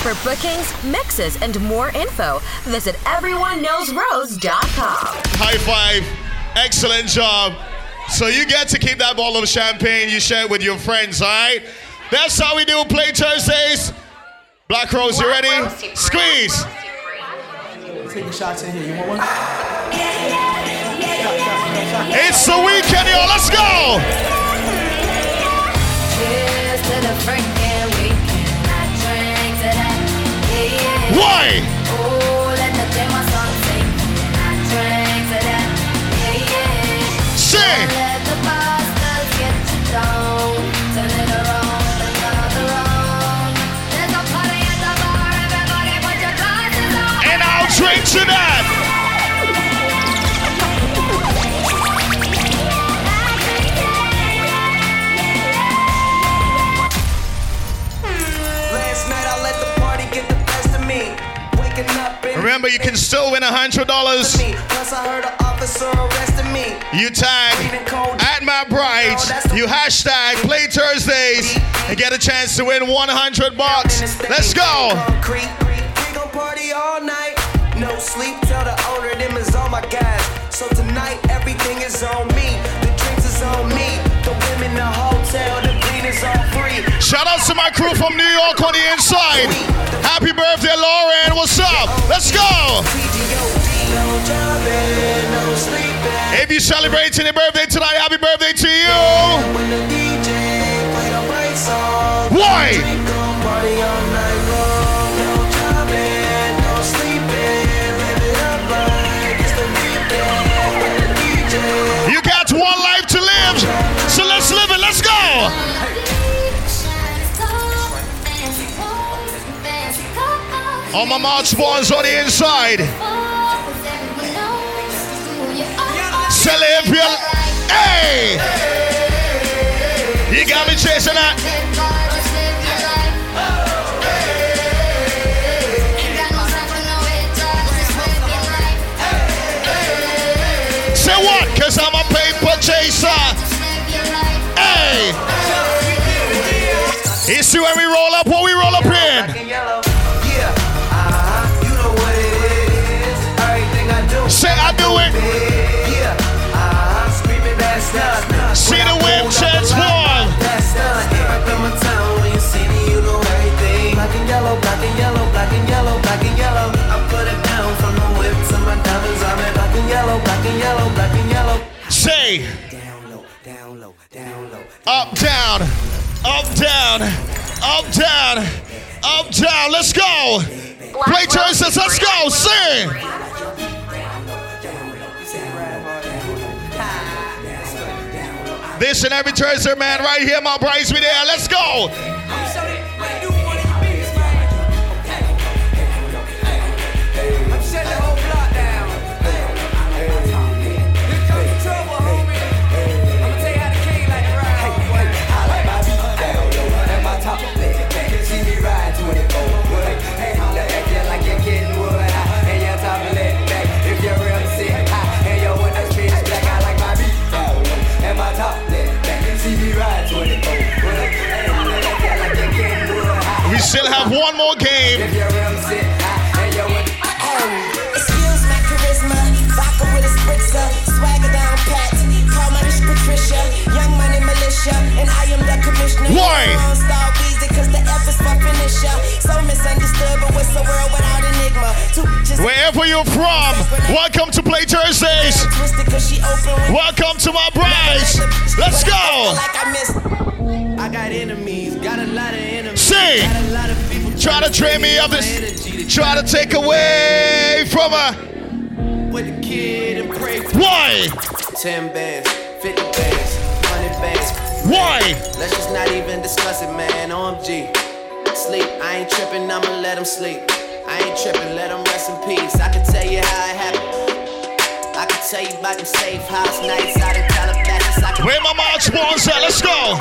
For bookings, mixes, and more info, visit everyoneknowsrose.com. High five. Excellent job. So you get to keep that bottle of champagne you share with your friends, all right? That's how we do Play Thursdays. Black Rose, you ready? Squeeze. Taking shots in here. You want one? It's the weekend, y'all. Let's go. Cheers to the freaking weekend. I drink to that. Yeah. Why? Oh, let the day my song sing. I drink to that. Yeah. Sing. Let the bastards get you down. Turn it around, another round. There's a party at the bar. Everybody put your glasses on. And I'll drink to that. Last night I let the party get the best of me. Waking up in Remember, you can still win $100. Plus I heard an officer arrested me. You tag at my bride. You hashtag Play Thursdays and get a chance to win $100. Let's go. We gon' party all night. No sleep till the owner them is all my guys. So tonight everything is on me. The drinks is on me. The women, the hotel, the green is all free. Shout out to my crew from New York on the inside. Happy birthday, Lauren. What's up? Let's go. If you're celebrating your birthday tonight, happy birthday to you. Why? You got one life to live, so let's live it. Let's go. All my March boys on the inside. Celebrate. Hey! You got me chasing that. Say what? Cause I'm a paper chaser. Hey! You see when we roll up, what we roll up in? Say I do it. See the whip transform. Black and yellow, black and yellow, black and yellow, black and yellow. I put it down from the whip to my diamonds. I'm in black and yellow, black and yellow, black and yellow. Say Down low, down low, down low. up, down, up, down, up, down, up, down. Let's go. Play Thursdays. Let's go. Sing. This and every Thursday, man, right here, my brides, we there. Let's go. We still have one more game. Excuse my charisma, vodka with a spritzer, swagger down pat. Call my bitch Patricia, young money militia, and I am the commissioner. Why? Star easy, cause the F is for finisher. So misunderstood, but what's the world without enigma? Wherever you're from, welcome to Play Thursdays. Welcome to my brides. Let's go. I got enemies, got a lot of enemies. Sing. Try to drain me of this. Try to take away from her. With the kid and pray for Why? 10 bands, 50 bands, 100 bands. Why? Let's just not even discuss it, man. OMG. Sleep, I ain't tripping, I'ma let him sleep. I ain't tripping, let him rest in peace. I can tell you how it happened. I can tell you about them safe house nights out in Calabasas. Where my March boys at? Let's go.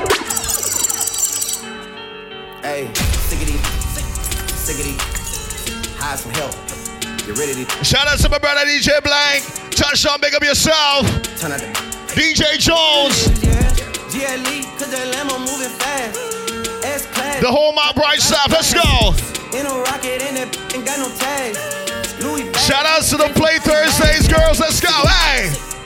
Hey, sickity, hide some help. You ready to Shout out to my brother DJ Blank. Touchdown, big up yourself. turn out DJ Jones. GLE, cause that Lambo moving fast. S-Class. The whole my bright staff. Let's go. In a rocket and that ain't got no tags. Louis bag. Shout outs to the Play Thursdays, girls. Let's go. Hey.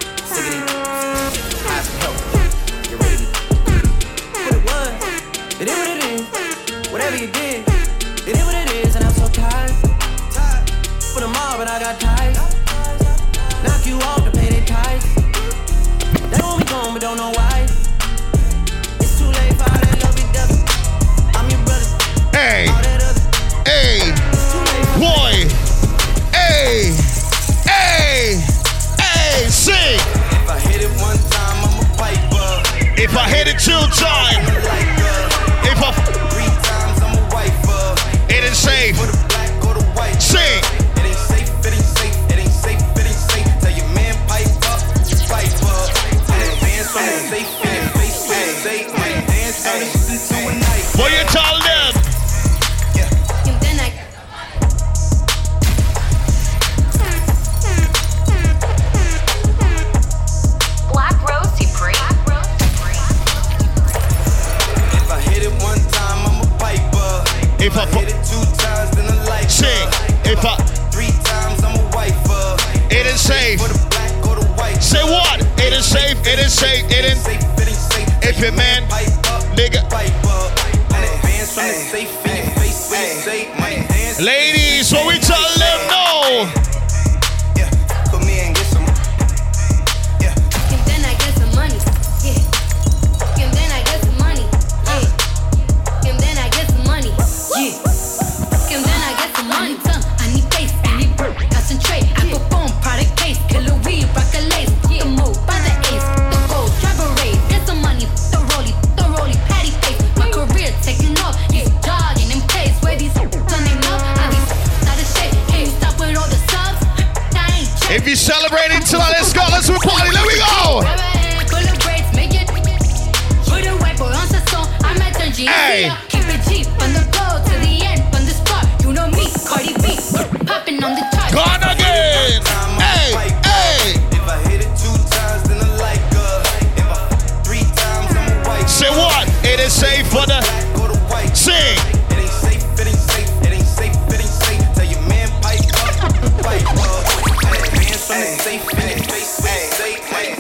Ask for help. Get ready. What it was. It is what it is. Whatever you did. It is what it is. And I'm so tired. For the mob, and I got ties. Knock you off to pay their ties. They want me gone, but don't know why. It's too late for all that love we done. I'm your brother. Hey. All that other. Hey. Boy. Hey. Hey. Hey. Sing. If I hit it one time, I'm a piper. If I hit it 2 times. If I 3 times, I'm a wifer. it ain't safe. For the black or the white. Sing. It ain't safe, it ain't safe, it ain't safe, it ain't safe. Tell your man pipe up, pipe up. Dance on the safe, in your face, safe. Dance on the to a night. What you tell them? Black Rose Supreme. If I hit it one time, I'm a piper. If I hit it 2 times, then I like Sing. If I 3 times, I'm a wifer. it ain't safe. For the black or the white. Say what? It ain't safe. It ain't safe. It ain't. Safe, it ain't safe. If your man, Pipe up, nigga. pipe up. Dance on the safe, in your face, it ain't safe. Dance. Ladies, what we tell them? No. Yeah, put me and get some. Yeah. And then I get some money. Yeah. And then I get some money. Yeah. And then I get some money. Yeah. And then I get some money. I need pace, I need work, concentrate. I perform product case, killer weed, rock a lace. The move by the ace, the gold, drive a race. Get some money, the rollie, patty face. My career taking off, yeah, jogging in place. Where these on they know, I be out of shape. Can't stop with all the subs. I ain't check. If you celebrating tonight, let's go. Let's do a party. Let me go. Pull the brakes, make it. Put a white boy on song. I'm at the G. Hey. Keep it cheap from the go to the end, from the start. You know me, Cardi B, popping on the chart. Gone again. Hey, hey. If I hit it 2 times, then I like her. If I 3 times, I'm a white. Say what? It is safe for the Black or the white. sing. It ain't safe, it ain't safe, it ain't safe, it ain't safe. Tell your man pipe up, pipe up. Dance on the safe, in your face, safe.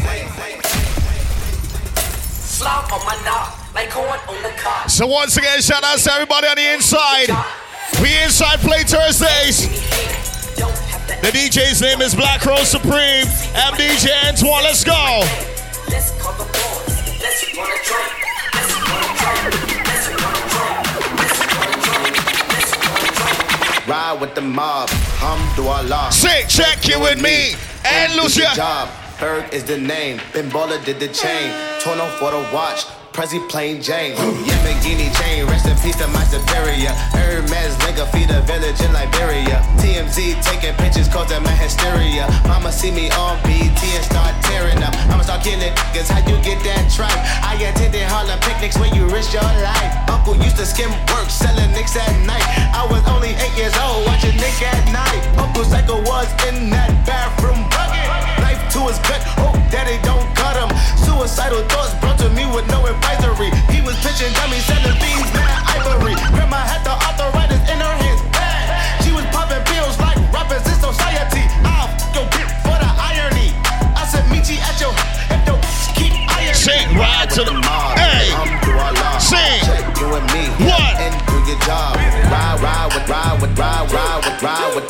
Slop on my knob, like corn on the cob. So once again, shout out to everybody on the inside. We inside Play Thursdays. The DJ's name is Black Rose Supreme. I'm DJ Antoine. Let's go. Let's call the boys. Let's run a drink. Let's run a drink. Let's run a drink. Let's run a drink. Let's run a drink. Ride with the mob, Alhamdulillah. Say, check in with me and Lucia. Job, Berg is the name. Ben Baller did the chain. Tono for the watch. Prezi plain Jane. Yamagini chain. Rest in peace to my superior. Hermes nigga feed a village in Liberia. TMZ taking pictures causing my hysteria. Mama see me on BT and start tearing up. I'ma start killing niggas. How you get that tripe? I attended Harlem picnics when you risk your life. Uncle used to skim work selling nicks at night. I was only 8 years old watching Nick at night. Uncle Psycho was in that bathroom bucket. Knife to his gut. Hope daddy don't cut him. Suicidal thoughts brought to me with no advisory. He was pitching dummies, selling beans, mad ivory. Grandma had the arthritis in her hands, bad. She was popping pills like rappers in society. I'll go get for the irony. I said, meet you at your if your keep iron. Sing, ride to the hey. Sing. Check you and me. What? And do your job. Ride with.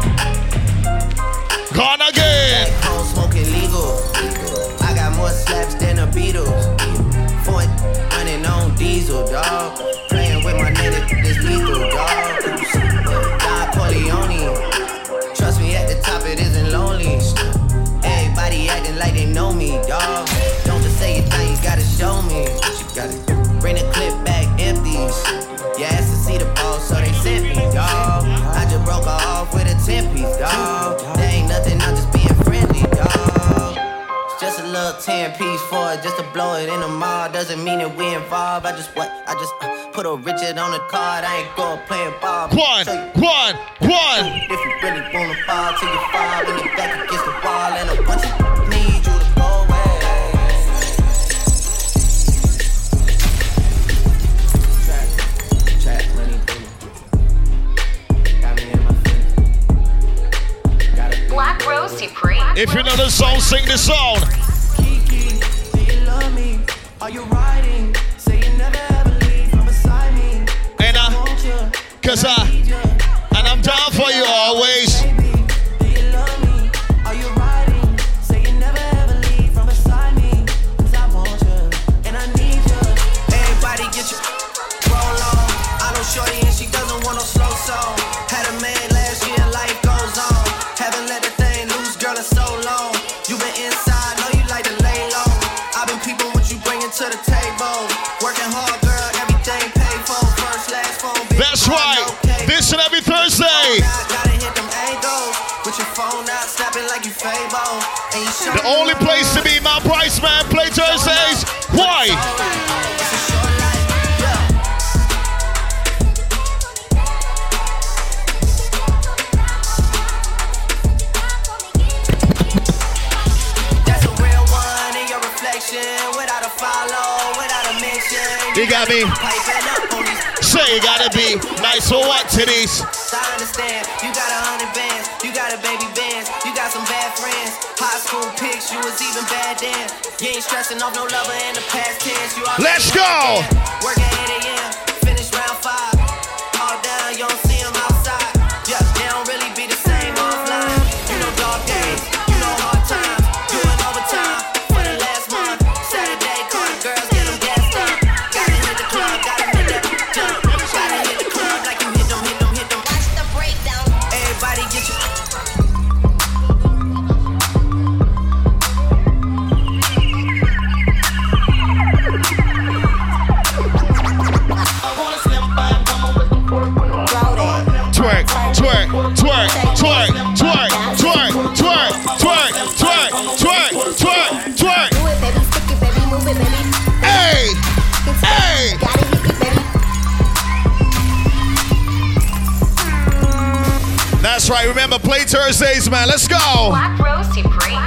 Gone again. Home smoking legal. I got more slaps than the Beatles. Point running on diesel, dog. Playing with my nigga, this lethal, dog. Don Corleone. Trust me, at the top it isn't lonely. Everybody acting like they know me, dog. Don't just say it now, you gotta show me. You gotta bring the clip back empties. You asked to see the ball, so they sent me, dog. I just broke her off with a 10-piece, dog. There ain't nothing, I'm just being friendly, dog. It's just a little 10-piece for it, just to blow it in the mall. Doesn't mean that we involved. I just put a Richard on the card. I ain't going playing ball. One. If you really wanna fall till you fall, when you back against the wall, and a bunch of need you to go away. Trap money, baby. If you know the song, sing the song. Kiki, do you love me? Are you riding? Say you never ever leave from beside me. And Won't you? cause and I'm down for you always. Baby, do you love me? Are you riding? Say you never ever leave from beside me. Cause I want you and I need you. Everybody get your roll on. I know shorty and she doesn't want no slow song. Had a man last year, life goes on. Haven't let the thing loose, girl, in so long. You been inside, know you like to lay low. I've been peeping what you bringing to the table. Working hard, girl, everything paid for. First, last phone, bitch. That's right. This and every Thursday. Gotta hit them angles. With your phone out, snapping like you Fable. And you show The only place to be, my price man. Play Thursdays. Why? it's a short life, yeah. That's a real one in your reflection. Without a follow, without a mention. You got me. Piping up on these. Say you gotta be nice or what to these. I understand. You got 100 bands. You got a baby bands. You got some bad friends. High school pics. You was even bad then. You ain't stressing off no lover in the past tense. You already Let's go. Work at 8 a.m. Finish round 5. All down. You don't see them outside. Yeah, they don't really be the same offline. You know dog days. You know hard times. Doing overtime for the last month. Saturday, call the girls, get them gassed up. Gotta hit the club. Gotta make that jump. Gotta hit the club like you hit them, hit them, hit them. Watch the breakdown. Everybody get your. Twerk, twerk, twerk, twerk, twerk, twerk, twerk, twerk, twerk, twerk, twerk, twerk. Do it, baby. Stick it, baby. Move it, baby. Hey, hey. Gotta hit it, baby. That's right. Remember, play Thursdays, man. Let's go. Black Rose Supreme.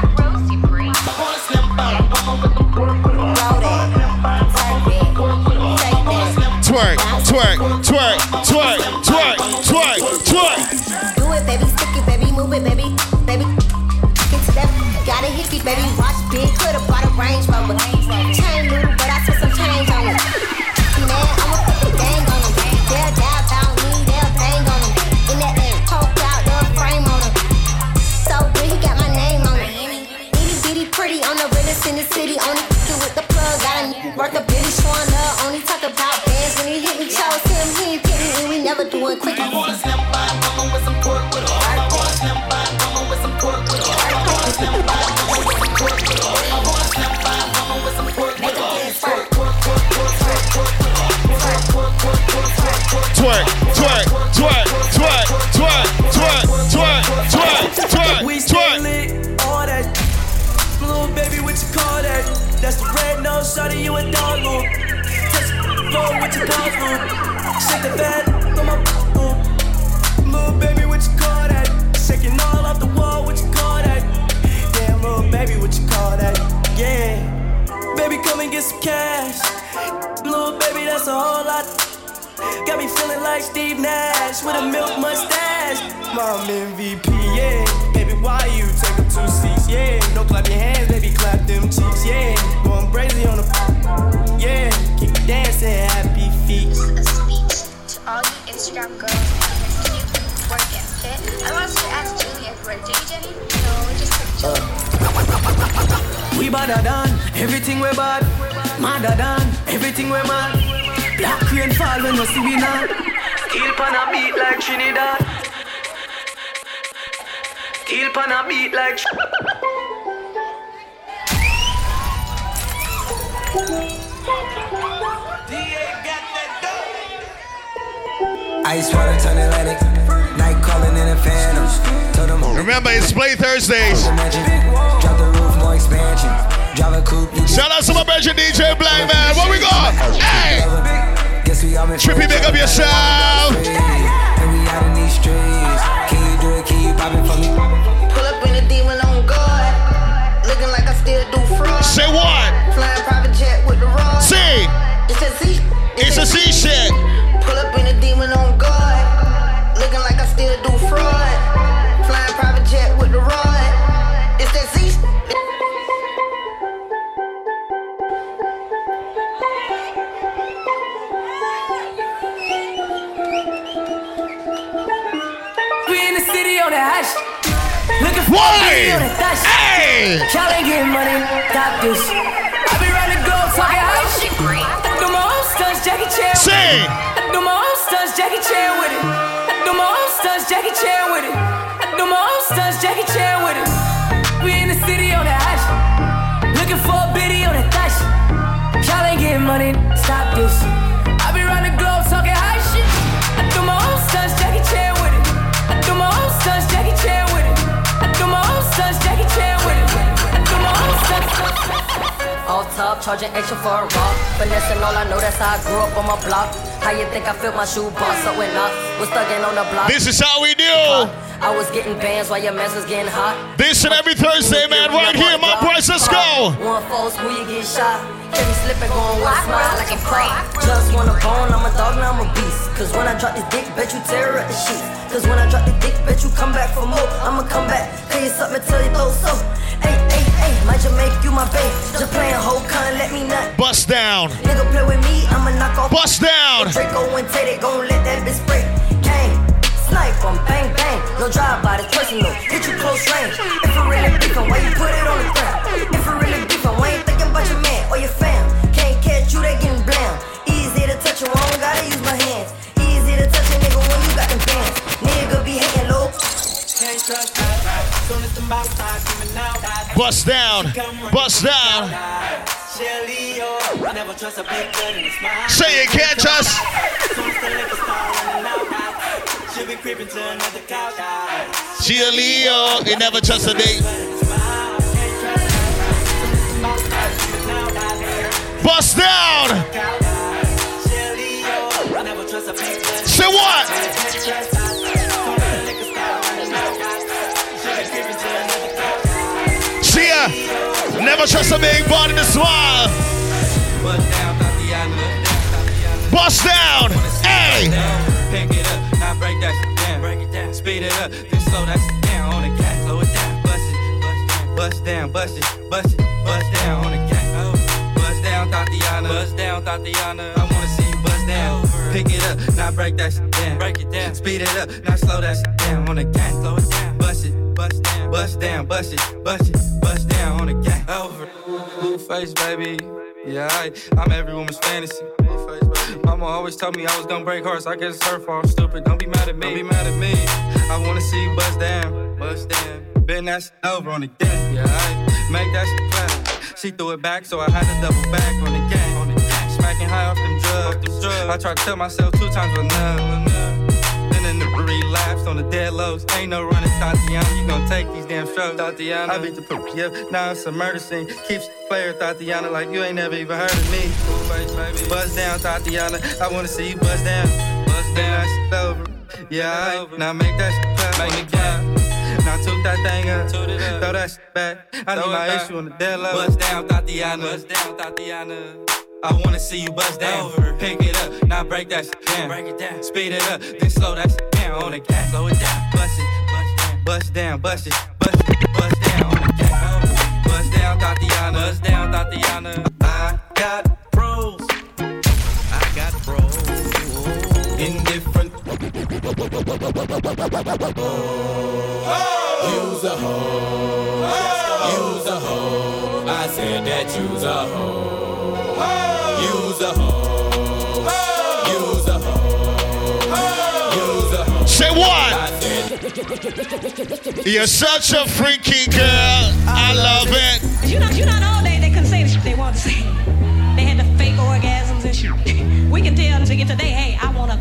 Twerk, twerk, twerk, twerk, twerk, twerk, twerk. Do it, baby. Stick it, baby. Move it, baby. Baby. Get to that. Gotta hit it, baby. Watch big. Could've bought a Range Rover. Chain little, but I spent some change on it. Man, I'ma put the gang on them. They'll die about me. They'll bang on them. In that air, poke out the frame on them. So good, he got my name on it. Itty bitty pretty on the realest in the city. Only f***ing with the plug. Got a worth a bitty showing love. Only talk about bands when he hit me. Chose him, he ain't getting me. We never doing quick. I wanna slam by mama with some pork with her. I wanna slam by mama with some pork with her. I wanna slam by mama with some pork with her. I wanna slam by mama with some pork with her. Twerk, twerk, twerk, twerk, twerk, twerk, twerk, twerk, twerk, We still twerk. lit, all that. Little baby, what you call that? That's the red nose, shawty, you a dog loop. Touch the floor with your paws loop. Shake the bed on my loop. Little baby, what you call that? Shaking all off the wall, what you call that? Damn, little baby, what you call that? Yeah. Baby, come and get some cash. Little baby, that's a whole lot. Got me feeling like Steve Nash with a milk mustache. Mom MVP, yeah. Baby, why you take them 2 seats? Yeah. Don't clap your hands, baby, clap them cheeks. Yeah. Going crazy on the yeah. Keep dancing, happy feet. A speech to all you Instagram girls that are cute, work and fit. I want to ask Julia for a date, Jenny. No, just Julia. We badder than everything we bad. Madder than everything we mad. Black rain fall when you see we now. Steel pan a beat like Trinidad. Steel pan a beat like Ice water turn Atlantic. Night calling in a phantom. Told them Remember, it's Play Thursdays. drop the roof, more expansion. Drive a coupe. Shout out to my brother DJ Black Man. What we got? Hey! Guess we all been Trippy, big up yourself. And we out in these streets. Can you do it? Can you pop it for me? Pull up in a demon on guard. Looking like I still do fraud. Say what? Flying private jet with the rod. See, It's a Z. it's a Z shit. Pull up in a demon on guard. Looking like I still do fraud. Flying private jet with the rod. It's that on that hash. Looking for a video on that dash. Hey! Y'all ain't getting money, stop this. I be round the globe talking high shit. I do my own stunts, Jackie Chan. Sing! I do my own stunts, Jackie Chan with it. I do my own stunts, Jackie Chan with it. I do my own stunts, Jackie Chan with it. We in the city on that hash. Looking for a biddy on that dash. Y'all ain't getting money, stop this. I be round the globe talking high shit. I do my own stunts, Jackie Chan with it. I do my own stunts, Jackie Chan with it. I do my own stunts, Jackie Chan with it. I do my own stunts. Off top, charging extra for a rock. Finessing all I know, that's how I grew up on my block. How you think I feel my shoe box up when I was thugging on the block? This is how we do. I was getting bands while your mess was getting hot. This and every Thursday, man, right here, my boys, let's go. One false move, you get shot. Can me slipping, going with a smile like a prop. Just want a bone, I'm a dog, now I'm a beast. Cause when I drop this dick, bet you tear up the sheets. Cause when I drop this dick, bet you come back for more. I'ma come back, clean something till you throw so. Hey, hey, hey, might just make you my babe. Just playing whole con, let me nut. Bust down. Nigga play with me, I'ma knock off. Bust down. Draco and Tay, they gon' let that bitch spray. Gang, snipe 'em, bang, bang. No drive by, it's personal. Hit you close range. If it really beefin', why you put it on the ground? If it really beefin', why you thinking about your man or your fam? Can't catch you, they getting blam. Easy to touch you, I don't gotta use my hands. Easy to touch a nigga when you got them bands. Nigga be hating low. Can't trust that. Soon as the mouth starts coming out. Bust down. Bust down. Shelly, I never trust a big good in a smile. Say you can't trust. Soon as the liquor start running out. She'll be creeping to another couch. She a Leo, you never trust a date. Bust down. Say what? See ya. Never trust a big body to smile. Bust down. Hey. Pick it up, now break that shit down. Break it down, speed it up, then slow that shit down on the cat. Slow it down, bust down, bust it, bust it, bust down on the cat. Bust down, Tatiana, bust down, Tatiana. I wanna see you bust down. Pick it up, now break that shit down. Break it down, speed it up, now slow that shit down on the cat. Slow it down, bust it, bust down, bust down, bust it, bust it, bust down on the cat. Over, blue face, baby. Yeah, I'm every woman's fantasy. Mama always told me I was gonna break hearts. I guess it's her fault. Stupid. Don't be mad at me. Don't be mad at me. I wanna see you bust down. Bust down. Bend that shit over on the gang. Yeah, make that shit clap. She threw it back, so I had to double back on the gang. Smacking high off them drugs. I tried to tell myself 2 times enough. Then the relapsed on the dead lows. Ain't no running, Tatiana. You gon' take these damn strokes, Tatiana. I beat the poop, yep. Now it's a murder scene. Keeps player, Tatiana, like you ain't never even heard of me. Buzz down, Tatiana. I wanna see you buzz down. Buzz down, shit over. Yeah, now make that shit clap. Make it clap. Now toot that thing up. Throw that shit back. I need my issue on the dead low. Buzz down, Tatiana. Buzz down, Tatiana. I wanna see you bust down. Pick it up, now break that shit down. Break it down, speed it up, then slow that shit down on the gas. Slow it down, bust it, bust down, bust it, bust it, bust down on the gas. Bust down, Tatiana, bust down, Tatiana. I got bros, in different. You's a hoe, you's a hoe. I said that you's a hoe. You's a hoe, you's a hoe, you's a hoe. Say what? You're such a freaky girl. I love it. You know all day they couldn't say the shit they wanted to say. They had the fake orgasms and shit. We can tell them to get today, hey, I wanna.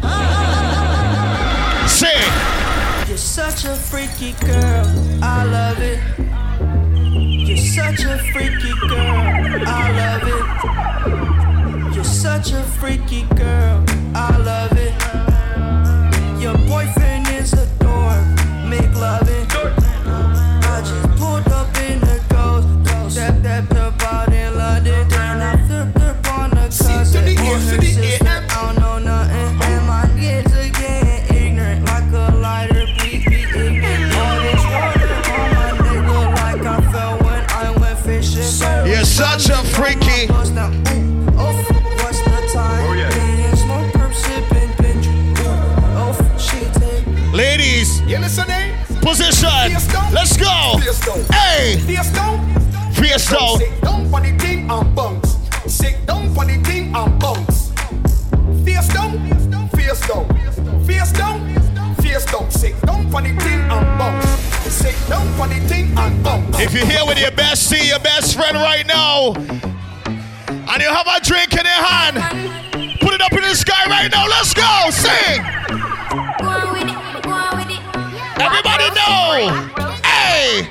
Say it. You're such a freaky girl. I love it. You're such a freaky girl. I love it. You're such a freaky girl, I love it. Your boyfriend is a dork, make loving. I just pulled up in the ghost, stepped up out in London. Then I flipped up on the cousin or her sister. I don't know nothing, and my kids are getting ignorant. Like a lighter, please be ignorant. All this water on my nigga like I fell when I went fishing. You're such a freaky. Ladies, position. Let's go. Hey. Face down. Face down. Sit down for the thing and bounce. Sit down for the thing and bounce. Face down. Face down. Face down. Face down. Sit down for the thing and bounce. Sit down for the thing and bounce. If you're here with your bestie, your best friend right now, and you have a drink in your hand, put it up in the sky right now. Let's go. Sing. Go on with it. Go on with it. Everybody know. Hey.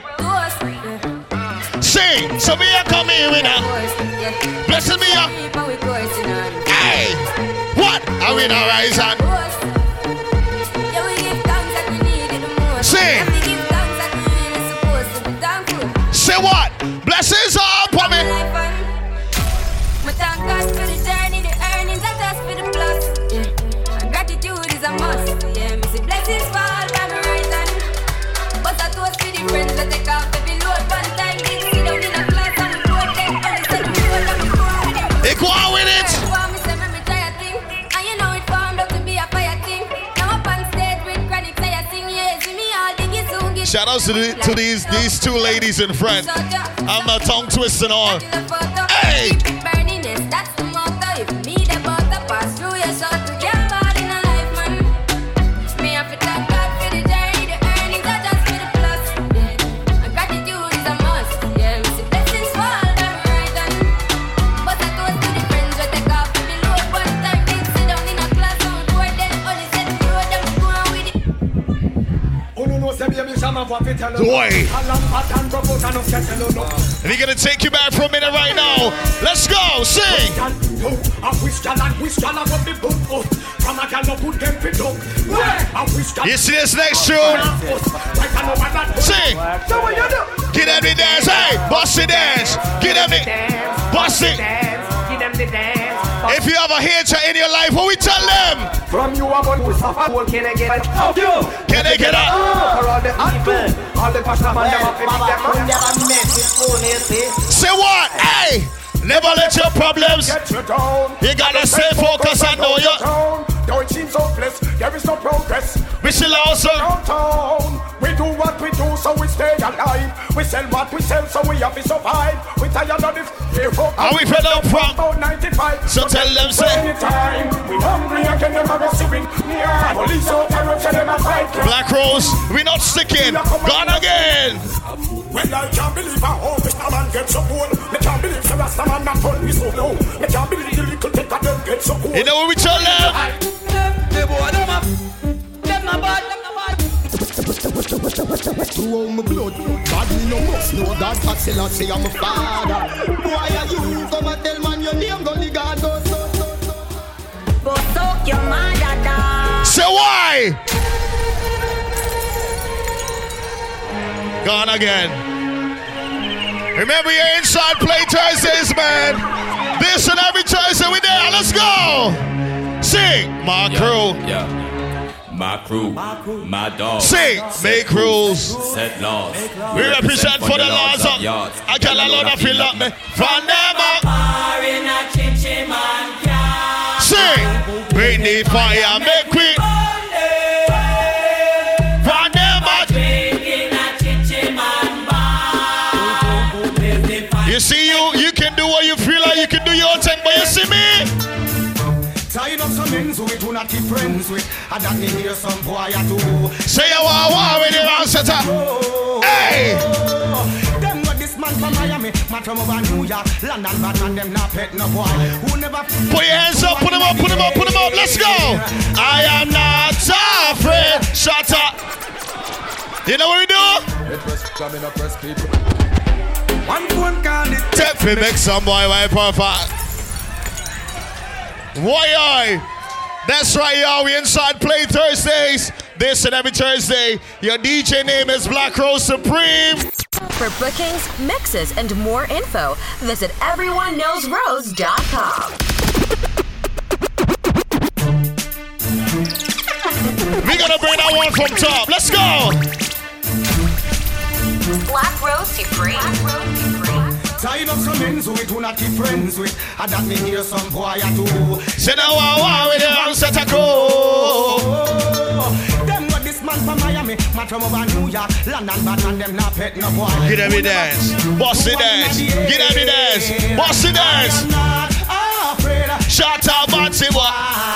Sing. So me a come here with her. Blessed me up. Hey. What? I win a rise on. Sing. Say what? Blessings are upon me. My thank God for the journey, the earnings are just for the plus. Yeah. And gratitude is a must. Yeah, me see blessings fall by my right hand. But I toast to the friends that take off every load one time. They sit down in a class and we go them and they say the road and we go with it. They go on with it. Go on, me say me try a thing. And you know it formed up to be a fire thing. Now up on stage with chronic say I sing. Yeah, see me all diggy soon get. Shout outs to these two ladies in front. I'm a tongue twist and all. Hey. That's the motto. If me the butter pass through your shot to get bad in a life, man. Me have to thank God for the journey, the earnings are just for the plus. Yeah. And gratitude is a must. Yeah, we see blessings fall down right hand. But I toast to the friends we take off every load one time. They sit down in a class on board, then only set the road them go on with it. Boy. And he's gonna take you back for a minute right now. Let's go, sing. You see this next tune? Sing. Get them the dance, hey, bust it dance. Get them the bust it. If you have a hater in your life, what we tell them? From you about who suffer, can they get up? Can they get up? All the pastor man say what? Hey! Never let your problems get you down. You gotta stay focused and know you. Though it seems hopeless, there is no progress. We still also downtown. We do what we do, so we stay alive. We sell what we sell, so we have to survive. We tired of this. Are we fed up from? About 95. So tell them, say. Anytime we hungry again, them are receiving. Yeah. Police out and tell them a fight. Black Rose, we not sticking. Gone again. Well, I can't believe how home Mr. Man gets so cool. I can't believe the Rasta man not told me so low. I can't believe the little take of them get so cool. You know what we tell them? They boy, them up. Them not bad, them not bad. To own my blood, bad me no must know that Patsela say I'm a father. Why are you come and tell man your name go the God go so. Go soak your mother down. Say why? Gone again. Remember your Inside Play Thursdays, man. This and every Thursday we there. Let's go. Sing, my crew. Yeah. My crew, my dog. Sing, make rules. Set laws. We represent for the laws of yards. I can't allow that feel up me. From them up. Sing, bring the fire, make we. From them up. You see, you can do what you feel like. You can do your thing, but you see me. Tying up some ends we do not keep friends with. And that me hear some boy I do. Say you want with the wrong setter. Hey! Them got this man from Miami, man from over New York, London, Batman, them not pet no boy. Who never put your hands up, put them up, put them up, put them up. Let's go! I am not afraid. Shut up. You know what we do? One phone call it. Take me make some boy wipe off. Why? That's right, y'all. We Inside Play Thursdays. This and every Thursday. Your DJ name is Black Rose Supreme. For bookings, mixes, and more info, visit everyoneknowsrose.com. We're gonna bring that one from top. Let's go. Black Rose Supreme. Tying up some ends we do not keep friends with. And that me hear some boy I do. Say now, wow, with the wrong set of go. Them got this man from Miami. me. Man from over New York, London, Batman, them not pet no boy. Get every dance, boss the dance. Get every dance, boss the dance. Shout out, Bossy boy.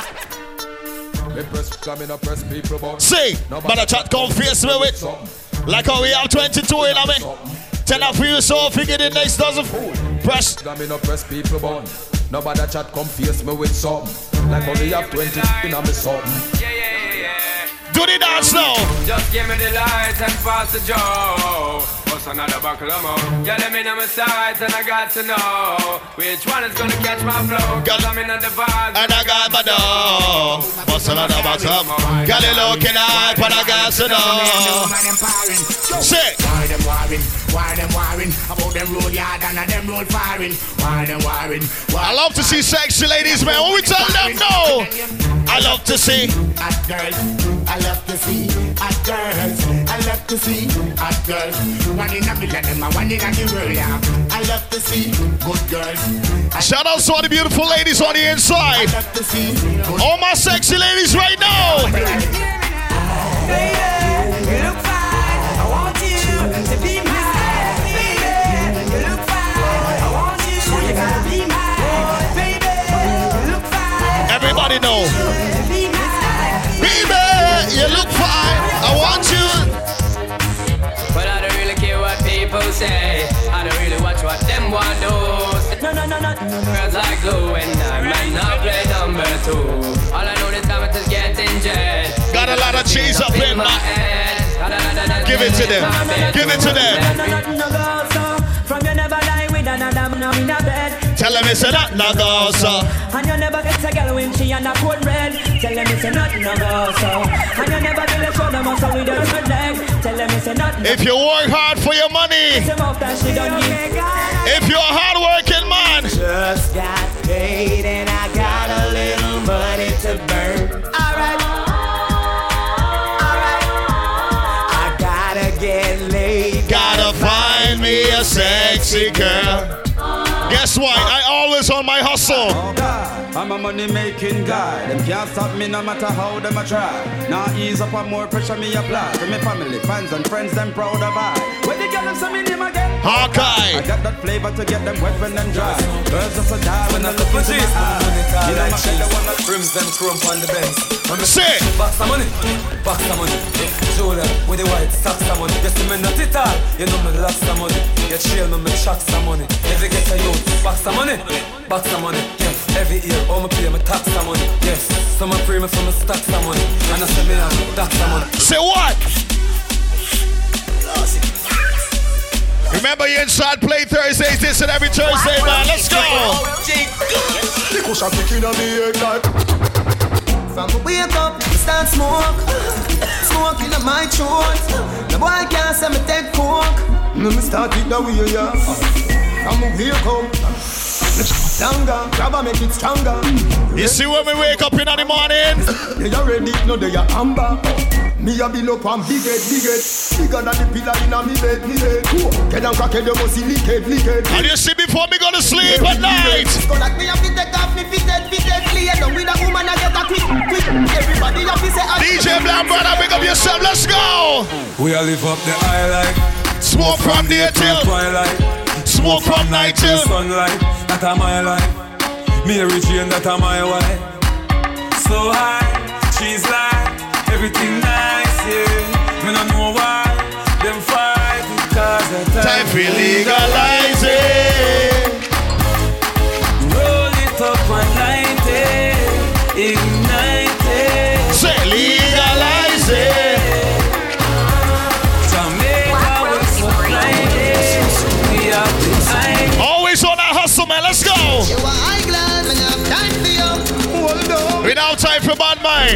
See, but the chat come face me with. Like how we have 22 in me. Tell her for you so figure the next dozen. Press. Press people bun. Nobody chat come face me with something. Like how we have 20 in me something. Do the dance now. Just give me the lights and pass the joe. What's another buckle of more? Yeah, let me know my sides and I got to know which one is gonna catch my flow. Cause I'm in the vibe and I got my dough. What's another buckle of more? Got it looking hard, but I got to know. Say. Why them warring? About them road yard and them road firing. Why them warring? I love to see sexy ladies, man. What we tell them no? I love to see hot girls. I love to see hot girls. I love to see hot girls. One in a million, one in the world. I love to see good girls. Shout out to all the beautiful ladies on the inside. I love to see all my sexy ladies right now. Baby, you look fine. I want you to be mine. Everybody know. Baby, you look fine. I want you. But I don't really care what people say. I don't really watch what them want do. No. Girls like glue and I might not play number 2. All I know this time is getting jet. Got a lot of cheese up in my head. Give it to them. Give it to them. From you never lie with another man in a bed. Tell them it's a not no go so. And you never get a girl when she on a cold red. Tell them it's a not no go so. And you never get a show them also with a red leg. Tell them it's a not no. If you work hard for your money, if you're a hard working man, just got paid and I got a little money to burn. Alright. I gotta get laid. Gotta find me a sexy girl. Guess what? I always on my hustle. Oh God, I'm a money making guy. Them can't stop me no matter how them a try. Now ease up and more pressure me apply. To me family, fans and friends, them proud of I. When they get them some in him again. Hawkeye. I got that flavor to get them wet when them dry. Girls just a die when I look into my eye. You know my killer wanna brims them chrome on the Benz. Say. Box of money, box of money. Julia with the white socks of money. You see me not it all. You know me lots of money. You trail me, me chucks of money. Every get a youth. Box of money, box of money, yes. Every year, all my pay, my tax of money, yes. Some pay me for my stacks of money, and I say me have tax of money. Say what? Remember, you inside Play Thursdays, this and every Thursday, man. Let's go. From the wake up, start smoke. Smoking on my throat. The boy can't say me take coke. No, me start it the way, yeah. I'm a wake up. Longer, grab and make it stronger. You see when we wake up in the morning? They are ready, no, they are amber. Me a build up and big head. Bigger than the pillar in a me bed. Get down crack head, you must see liquid. And you see before me go to sleep at night. Go like me have to take off me fitted. Lay down with a woman I get a quick. Everybody have to say DJ Black Brother, pick up yourself, let's go. We all live up the high life. Smoke from day till twilight. Smoke from night till sunlight. That a my life. Mary Jane, that a my wife. So high, she's like everything nice, yeah. Me no know why them fight because the time for legalize it. Roll it up and light it, ignite it. Say legalize it. Always on that hustle, man. Let's go. We don't have time for bad mind.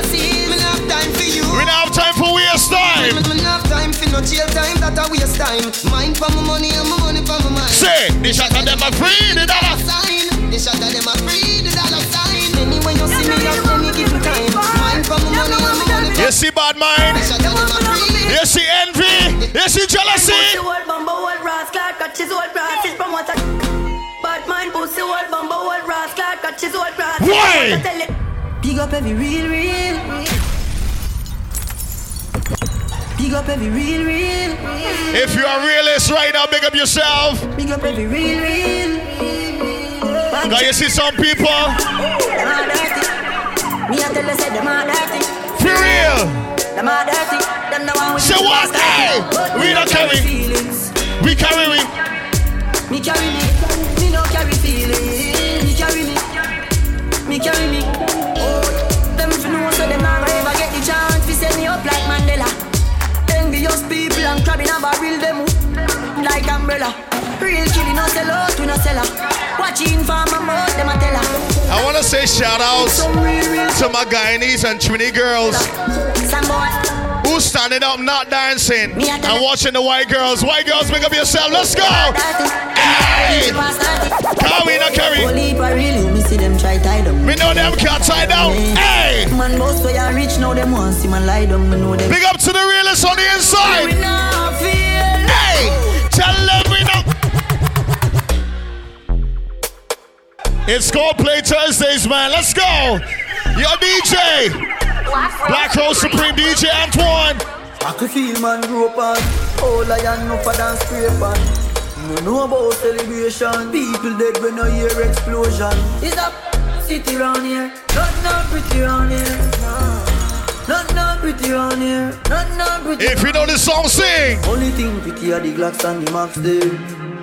We don't have time for waste time. We don't have time for no jail time. That a waste time. Mine for my money and my money for my mind. Say, the shot of them are free. The dollar sign. The shot of them are free. The dollar sign. Anyway you see me at any given time. Mine for my money and my money. You see bad mind. You see envy. You see jealousy. Why? Big up every real. Big up every real. If you are realist right now, big up yourself. Big up every real. Now you see some people. Me I tell you say them are dirty. For real. Them are dirty. Them the one with so what? Hey, we don't carry feelings. We carry me. Me carry me. Me no carry feelings. Me carry me. Me carry me. Oh, them if you know so them not gonna ever get the chance to set me up like Mandela. Envious people and crab in a barrel them like umbrella. Real killing no sell out, we no sell out. Watching for my mouth, them a tell her. I want to say shout outs to my Guyanese and Trini girls who's standing up, not dancing, and watching the white girls. White girls, make up yourself. Let's go. Hey! Carry, not carry. Me know them can't tie down. Hey! Man, boss where you rich now, them want see man lie down. Me know them. Big up to the realists on the inside. Hey! Tell them we know. It's called Play Thursdays, man. Let's go. Yo, DJ. Black Rose Supreme DJ Antoine. I can feel man grow up on. All I know for dance scrape on. No know about celebration. People dead when I hear explosion. It's up, city round here. Not pretty round here. Not pretty round here. Not pretty. If you know this song, sing. Only thing pretty are the Glocks and the Max there.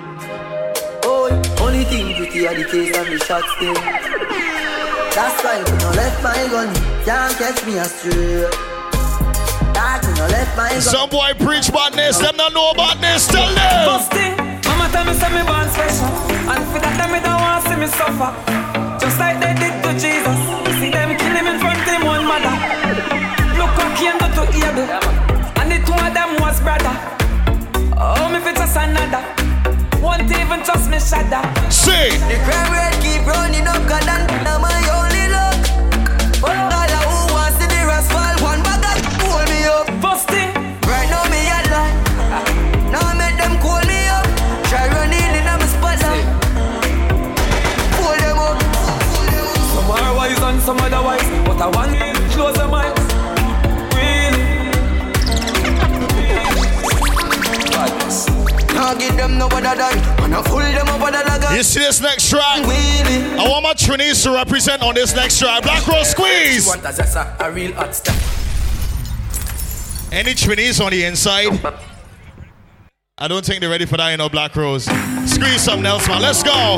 Only thing pretty are the case and the shots there. That's why we no left my gun. Can't catch me astray. That we no left my gun. Some boy preach about this. Them not know about this. Tell them. First thing, mama tell me say me born special. And for that time me don't want to see me suffer. Just like they did to Jesus. See them kill him in front of him one mother. Look what came to Abel. And the two of them was brother. Oh, me fit just another. Won't even trust me, shudder. See. The crime rate keep running up, cause now my only luck. All who wants to the rest fall, one bag of pull me up. First thing. Right now me a lie. Now I make them call me up. Try running in my spotlight. Pull them up. Some are wise and some otherwise. But I want to close the mind. Give them no better than, and I fool them over the lager. You see this next track? I want my Trinis to represent on this next track. Black Rose Squeeze. A real hot stuff. Any Trinis on the inside? I don't think they're ready for that, you know, Black Rose. Squeeze something else, man. Let's go.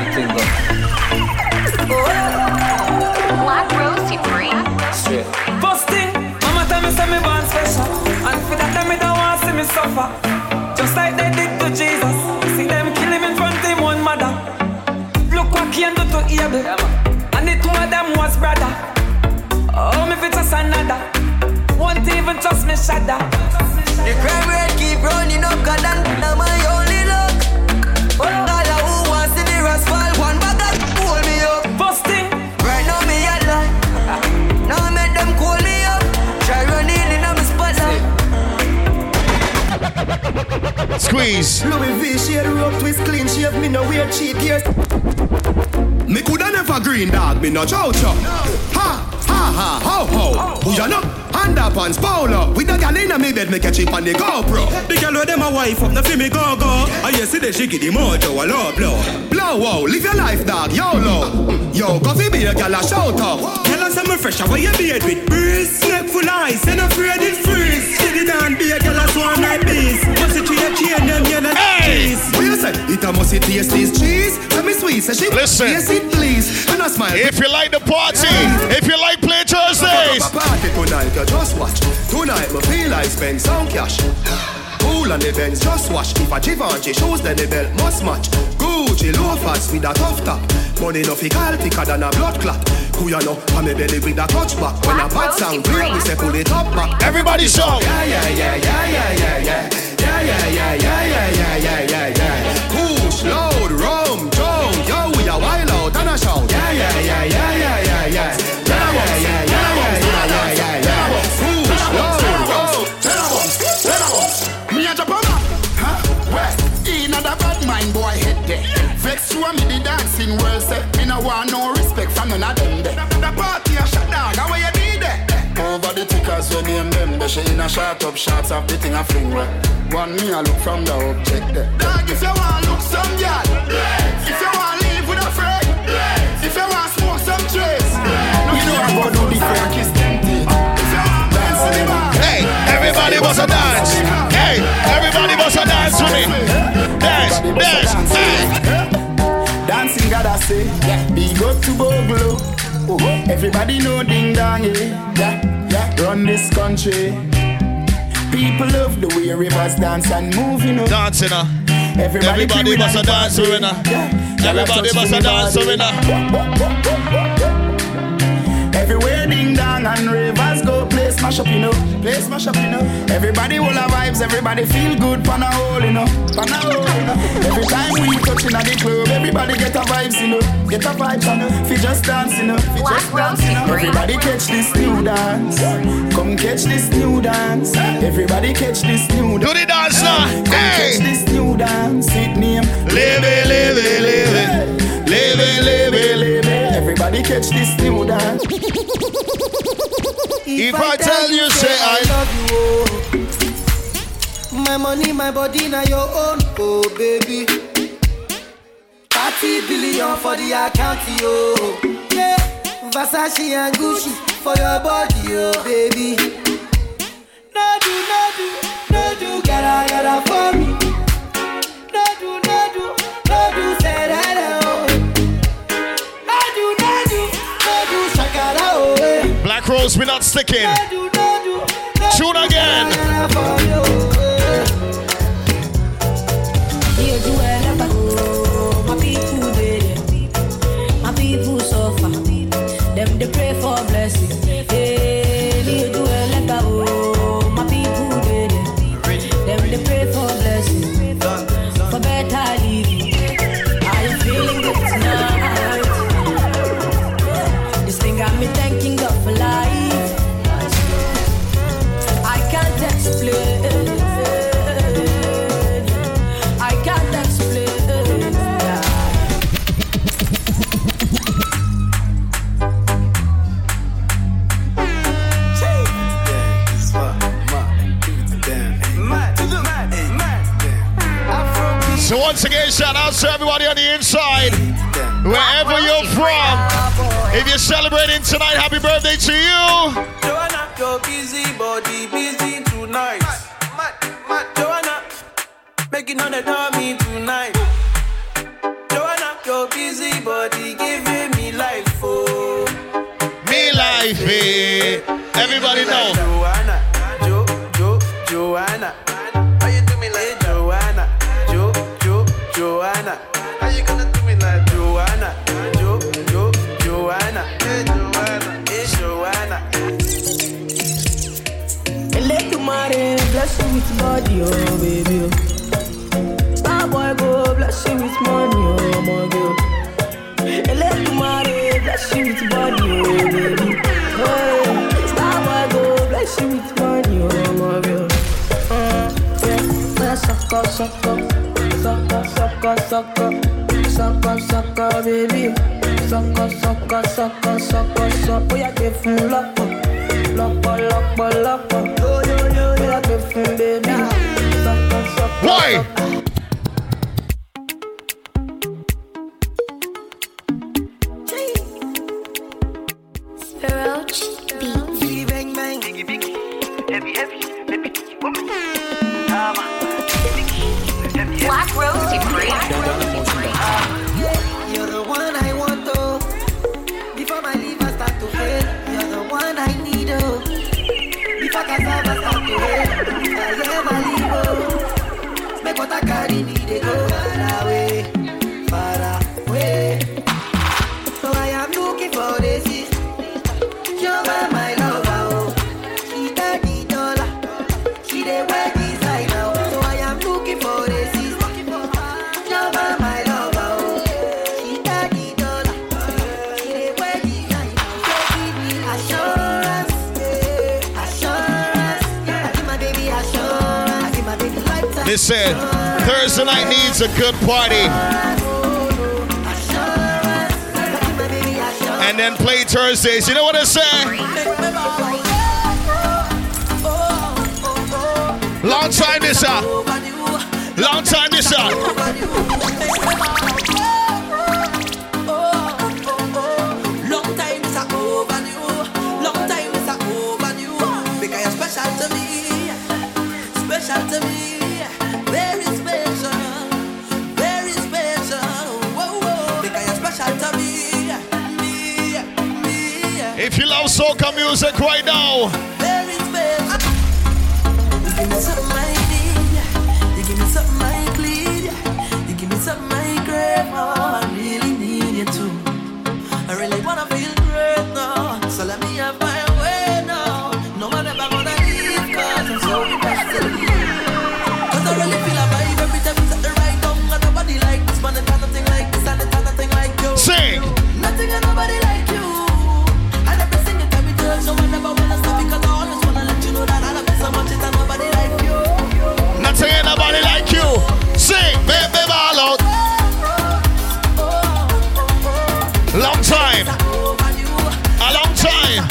Black Rose Supreme. Straight. First thing, mama tell me say me born special. And for that time me don't want to see me suffer. Just like they did to Jesus. See them kill him in front of him one mother. Look what came to Abel. And the two of them was brother. Oh, me fit just another. Won't even trust me, shudder. The crime rate keep running up, cause now my only luck. All who wants to the rest fall, one bag of pull me up. First thing. Right now me a lie. Now I make them call me up. Try running in my spotlight. Squeeze. Louis V shade rope twist clean shave. Me no wear cheap gears. Me coulda never green dog. Me no chow chow. Ha ha ho ho. Who ya know? Underpants polo. With the gal inna me bed, me catch it on the GoPro. The gal with them a wife up, no fi me go go. And yesterday she give the mojo a low blow. Blow wow, live your life dog, YOLO. Yo, coffee be a gal a shout out. Tell us I'm fresh, how you beard with breeze. Neck full ice, and afraid it freeze. Steady down, be a gal a swan like bees. Must it to your chain, them yellow cheese. What you say? It a must taste this cheese. Tell me sweet, say she listen. Yes it please. And I smile. If you like the party, if you like Play Thursdays. Party tonight, you just watch. Tonight me feel like spend some cash. Cool on the Benz, just watch. If a Givenchy shoes, then the belt must match. Gucci loafers with a tough top. Money no fickle thicker than a blood clot. Who you know? I'm a belly with a touch back. When a bad sound clear, we say pull it up back. Everybody shout. Yeah yeah yeah yeah yeah yeah yeah. Yeah yeah yeah yeah yeah yeah yeah yeah yeah. Push loud, rum, drunk, yo we a wild out and a shout. Yeah yeah yeah yeah yeah yeah yeah. Yeah yeah yeah yeah yeah yeah yeah yeah. Push loud, rum. Me a jump on up, huh? Where? In a bad mind boy head there. Vex you and me the dancing world set. Me no want no respect from none of them there. The party a shut down, how you need it? Over the tickers when you and them. They she in a short up shots of the thing I fling right. One me I look from the object there. Dog, if you want look some girl, if you want live with a friend, if you want smoke some trace, you know I go do the fair kiss them teeth. Dance in the bar. Hey, everybody must a dance. Hey, everybody must a dance with me. Dance, dance, hey. Dancing gotta say, big up to Boglo. Everybody know ding dong, yeah. Run this country. People love the way rivers dance and move, you know. Dancing, Everybody must a dance, winner. Everybody must a dance, winner. Everywhere ding dong and rivers go, play smash up, you know. Play smash up, you know. Everybody will have vibes, everybody feel good, pan a hole, you know. Pan a hole, you know. Every time we touch in the club, everybody get a vibes, you know. Get a vibes, you know. Fi just dance, you know. Fi just dance, you know. Everybody catch this new dance. Come catch this new dance. Everybody catch this new dance. Do the dance now. Come catch this new dance. It name Live it, live it, live it. Live it, live it, live it. Everybody catch this new dance. If I tell you, say I love you, oh. My money, my body, now your own, oh baby. 30 billion for the account, yo. Yeah, Versace and Gucci for your body, oh baby. No do, gotta for me. No do, say that, oh. No do, shakara, oh. Black Rose, we're not sticking. Tune again. My people suffer. Them they pray for blessing. My people them they pray for blessing. For better living. I am feeling good tonight. This thing got me thanking God for life. I can't explain. I can't explain. So once again, shout out to everybody on the inside, wherever you're from. If you're celebrating tonight, happy birthday to you. Joanna, your busy body, busy tonight. Joanna, making on the dummy tonight. Joanna, your busy body, giving me life, oh. Me life, eh? Everybody know. Joanna, Joanna. How you do me like Joanna? Joanna. How you gonna do me like Joanna? Joanna. Hey, Joanna. Hey, Joanna. Let you marry, bless you with body, oh baby. Star boy go, bless you with money, oh my girl. Let you marry, bless you with body, oh baby. Hey, Star boy go, bless you with money, oh my girl. Yeah, sucker, baby. Sucker, oh yeah, give him lock. Oh yeah, give him, baby. Sucker. Why? Roach beat. Bang, bang. Heavy. Black Rose Supreme. You're the one I want, oh. Before my liver start to fail, you're the one I need, oh. Before cassava start to fail, if I ever leave, oh. Make what I carry me, they go far away. So I am looking for this. You're my lover, oh. She $30, she the wear designer, oh. So I am looking for this. Listen, Thursday night needs a good party. And then play Thursdays. You know what I say? Oh Long time this up. Long time this up. Long time is overdue. Long time is overdue. Because you're special to me. Special to me. Very special. Very special. Whoa, whoa. Because you're special to me. If you love soca music right now. Very special. You give me something I need. You give me something I clean. You give me something I crave. Oh, I really need you too. I really wanna feel great now. So let me have my way now. No one ever gonna leave, cause I'm so invested in you. Cause I really feel a vibe every time you set the right down. And nobody like this, man, it's nothing like this, and it's nothing like you. Sing! Nothing and nobody like you. And every single time we touch, no one ever wanna stop, because I always wanna let you know that I love you so much, it's nobody like you. Nothing and nobody like you. Sing, baby, ball out. Long time. A long time.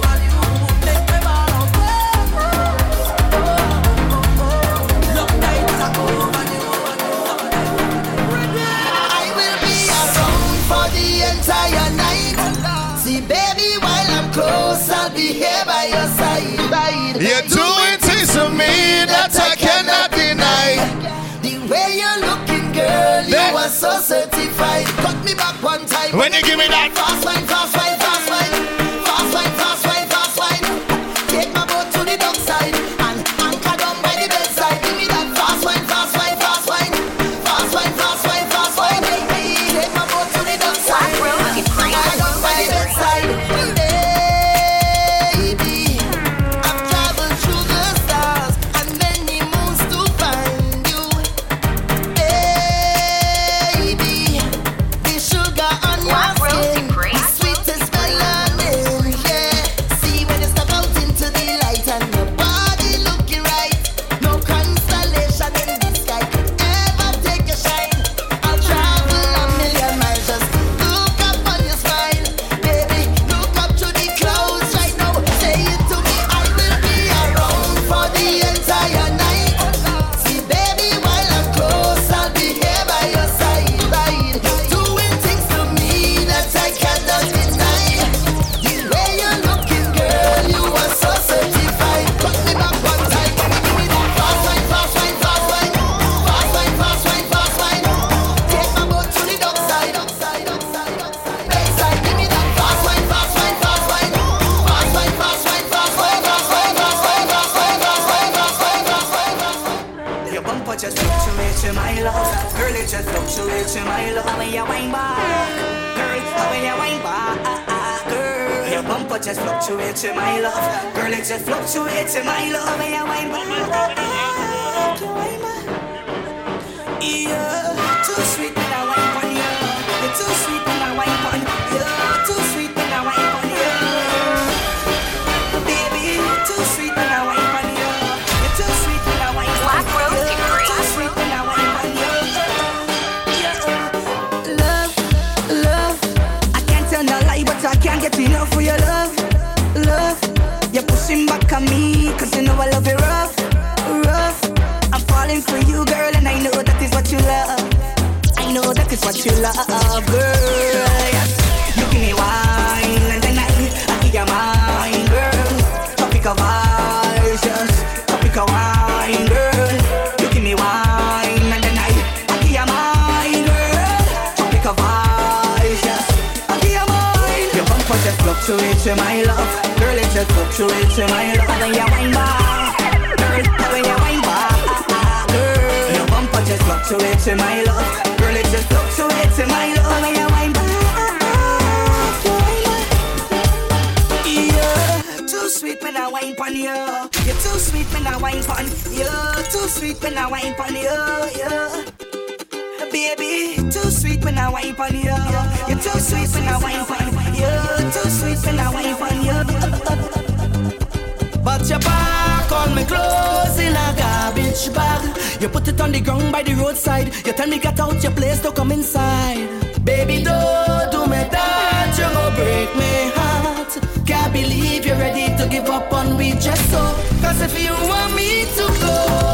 I will be around for the entire night. See, baby, while I'm close, I'll be here by your side. You're doing things to me that I cannot deny. The way you're looking, girl, you are so certified. Cut me back one time. When you give me that fast wine, fast wine, fast wine, fast wine, fast wine, fast wine. Take my boat to the dockside and anchor down by the bedside. Give me that fast wine, fast wine, fast wine, fast wine, fast wine, fast wine. Take my boat to the dockside, anchor down by the bedside. Baby, I've traveled through the stars and many moons to find you. Baby, the sugar on your skin, the sweetest melanin, yeah. See when you step out into the light and your body looking right. No constellation in the sky could ever take your shine. I'll travel a million miles, just look up on your smile. Baby, look up to the clouds right now. Say it to me, I will be around for the entire night. See, baby, while I'm close, I'll be here by your side. Doing things to me that I cannot deny. The way you're looking, girl, you are so certified. Put me back one time, give me that fast wine, fast wine, fast wine, fast wine, fast wine, fast wine. Take my boat to the dockside, dockside, dockside, dockside. Backside, give me that fast wine, fast wine, fast wine, fast wine, fast wine, fast wine, fast wine, fast wine, fast wine, fast wine, fast wine, fast wine, fast wine. Your bumper just fluctuates in my love. Girl, it just fluctuates in my love. How when you wine back, girl, how when you wine back, girl. Your bumper just fluctuates in my love. Girl, it just fluctuates in my love. When you wine back, you wine back. Yeah, too sweet when I wine on you. You're too sweet when I wine on you. Too sweet when I wine on you. Baby, too sweet when I wine on you. You're too sweet when I wine on you. Black Rose Degree. Too sweet when I wine on you. Love, love, I can't tell no lie, but I can't get enough for your love, love. You're pushing back on me, cause you know I love you rough, rough. I'm falling for you, girl, and I know that is what you love. I know that is what you love, girl. Yes. You give me wine, and then I give you mine, girl. Topic of eyes, yes. Topic of wine, girl. You give me wine, and then I give you mine, girl. Topic of eyes, yes. I give you mine. Your bumper just fluctuates in my love. Girl, it just fluctuates in my love. When you wine back, girl, when you wine back, girl. Your bumper just fluctuates in my love. Girl, it just fluctuates in my love. When you wine back, yeah. Too sweet when I wine pon you. You're too sweet when I wine pon you. Too sweet when I wine pon you, yeah. Baby, too sweet when I wine pon you. You're too sweet when I wine pon you. Too sweet when I wine pon you. but your back on me clothes in a garbage bag. You put it on the ground by the roadside. You tell me get out your place to come inside. Baby, don't do me that, you gon' break me heart. Can't believe you're ready to give up on me just so. Cause if you want me to go,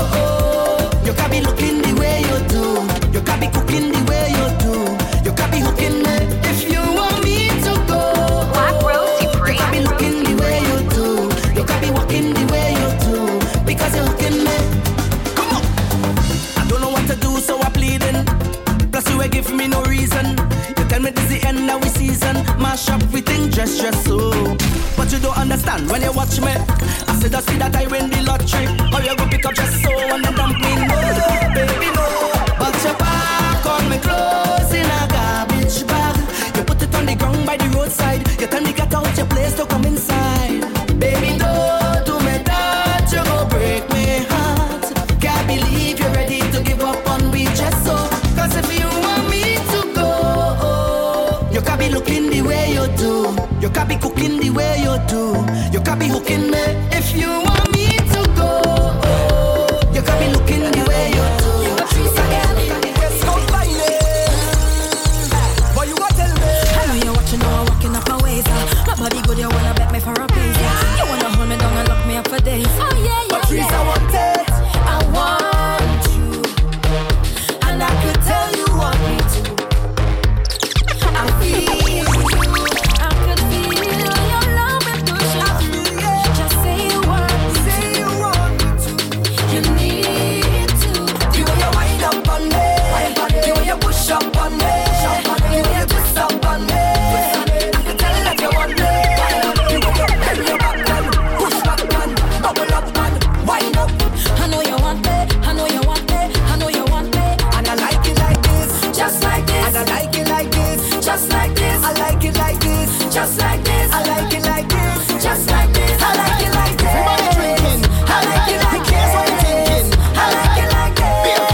touch me. I said just see that I win the lottery. Or you go pick up just so and then dump me. No, baby, no. But your back on me clothes in a garbage bag. You put it on the ground by the roadside. You tell me get out your place to come inside. Baby, don't do me that. You go break me heart. Can't believe you're ready to give up on me just so. Cause if you want me to go, you can't be looking the way you do. You can't be cooking the way you do. You can't be hooking me. If you want me to go, you can't be looking the way you do. Let's go find it. But you want to tell me? I know you're watching, now I'm walking up my ways. My body good, you wanna bet me for a piece. You wanna hold me down and lock me up for days. Oh yeah, yeah, Patrice, I want it. I want you, and I could tell you want me to. I feel you, I could feel your love and pushing through. Just say you want me to. You need to. The way you wind up on me, the way you push up on me, the way you twist up on me. I can tell that you want me. The way you bend your back and push back and bubble up and wind up. I know you want me, I know you want me, I know you want me. And I like it like this, just like this. and I like it like this, Just like this, I like it like this, just like this, I like it like this, just like this. I like it like this. Everybody drinking. I like it like this. Here's what I'm thinking. I like it like this.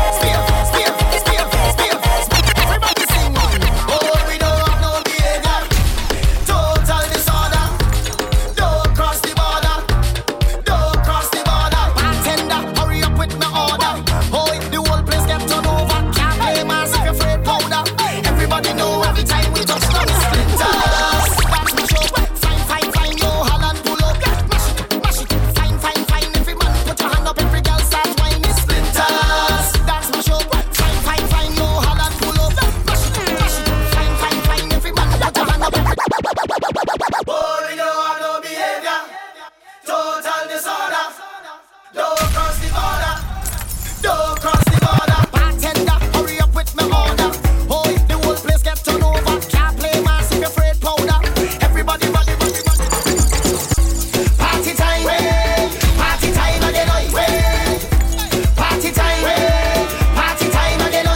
Everybody sing one. Oh, we don't have no behavior. Total disorder. Don't cross the border. Don't cross the border. Bartender, hurry up with my order. Oh, if the whole place get turned over. Can't play mass if you're afraid powder. Everybody know every time we touch down the splinters. That's my show. Fine, fine, no Holland pull up. Mash it, fine, fine. Every man put your hand up, every girl start whining splinters. That's my show. Fine, no Holland pull up. Mash it, fine, every man put your hand up. Oh, we don't have no behavior. Total disorder. Don't cross the border. Don't cross the border. Bartender, hurry up with my order. Oh, if the whole place get turned over. Can't play mass if you're afraid powder. Everybody. Party time, party time again, party time again,